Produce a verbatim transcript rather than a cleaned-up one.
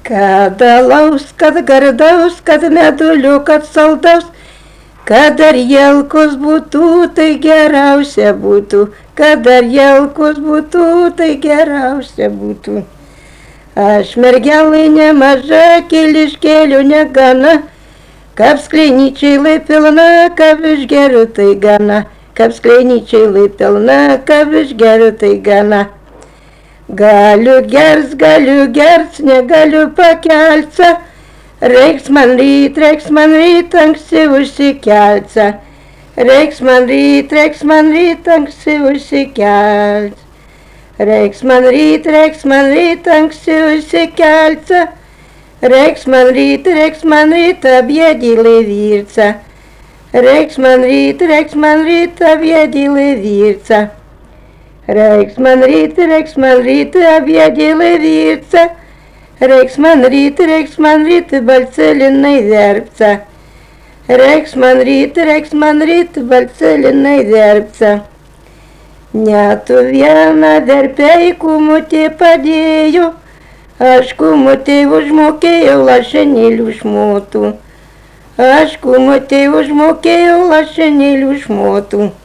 Kad alaus, kad gardaus, kad medulių, kad saldaus, kad dar jelkos būtų, tai geriausia būtų, kad dar jelkos būtų, tai geriausia būtų. Aš mergelai nemaža, kiliškėlių negana, kaip skleinyčiai lai pilna, kaip išgeriu tai gana, kaip skleinyčiai lai pilna, kaip išgeriu tai gana. Galiu gers, galiu gers, negaliu pakelti, reiks man ryt, reiks man ryt, anksti užsikelti. Reiks man ryt, reiks man ryt, anksti užsikelti. Reiks man ryt, reiks man ryt, anksti užsikelti. Reiks man ryt, reiks man ryt, abjedilai virca. Reiks man ryt, reiks man ryt, abjedilai virca. Reiks man ryt, reiks man ryt, abjedilai virca. Reiks man ryt, reiks man ryt, balcelinai verpca. Reiks man ryt, reiks man ryt, balcelinai verpca. Netu vieną verpei kumutė padėjo, aš kumutė užmokėjau lašinėlių šmotų. Aš kumutė užmokėjau lašinėlių šmotų.